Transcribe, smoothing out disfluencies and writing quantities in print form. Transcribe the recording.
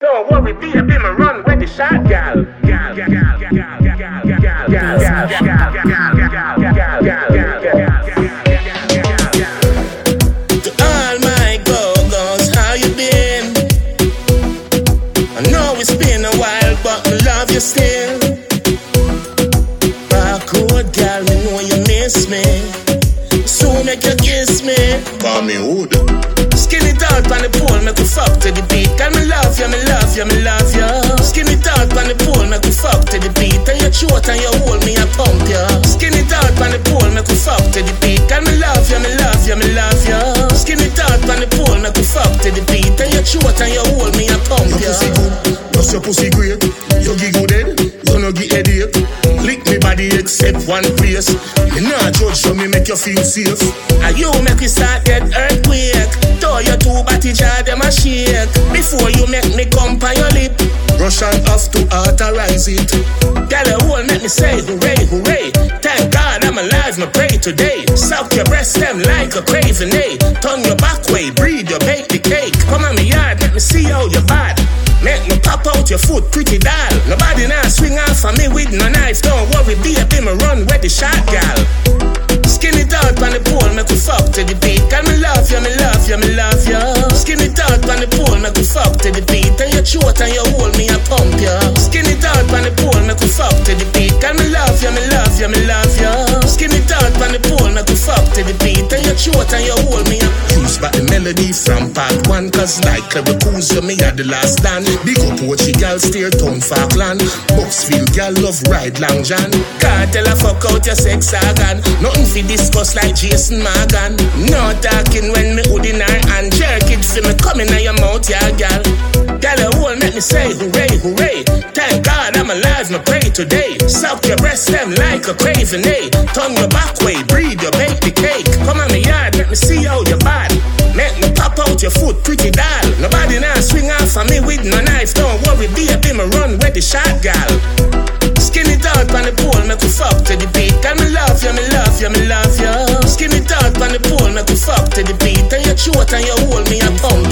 Don't worry, baby, me run where the shot, gal. To all my go-go's, how you been? I know it's been a while, but I love you still. Backward gal, me know you miss me. So make you kiss me. Call me Hood. Skin it out on the pole, make we fuck to the beat. Girl, me love you, me love you, me love you. Skin it out on the pole, make we fuck to the beat. And your throat and your hole, me a pump you. Skin it out on the pole, make we fuck to the beat. Girl, me love you, me love you, me love you. Skin it out on the pole, make we fuck to the beat. And your throat and your hole, me a pump you. Your pussy good, plus your pussy great. You giggle dead, you no give headache. Lick me body except one place. You not judge, so me make you feel safe. And you make me start get earthquake. Throw your two body jar, them a shake. Before you make me come by your lip. Russian have to authorize it. Girl, the whole make me say hooray, hooray. Thank God I'm alive, me pray today. Suck your breast them like a craving, eh. Turn your back way, breathe your bake the cake. Come on me yard, let me see how you bad. Make me pop out your foot, pretty doll. Nobody now swing off on me with no knife. Don't worry, baby, me run where the shot, gal. Skin it out on the pole, make we fuck to the beat. Girl, me love you, me love you, me love you. Skin it out on the pole, make we fuck to the beat. And your throat and your hole, me a pump you. Skin it out on the pole, make we fuck to the beat. Girl, me love you, me love you, me love you. Skin it out on the pole, make we fuck to the beat. And your throat and your hole, me a Use back the melody from part 1. Cause like Clever me had the last stand. Big up Pochi gal, steer town Falkland. Boxfield gal love ride Long John. Can't tell a fuck out your sex organ. Nothing fi discuss like Jason Morgan. No talking when me hood in her and jerk it fi me coming on your mouth, yeah, gal. Gal, the whole make me say hooray, hooray. Thank God I'm alive, me pray today. Suck your breast them like a craving, eh. Turn your back way, breathe your bake the cake. Come on me yard, let me see how you bad. Make me pop out your foot, pretty doll. Nobody now swing off on me with no knife. Don't worry, baby, me run where the shot, gal. Skin it out on the pole, make we fuck to the beat. Girl, me love you, me love you, me love you. Skin it out on the pole, make we fuck to the beat. And your throat and your hole, me a pump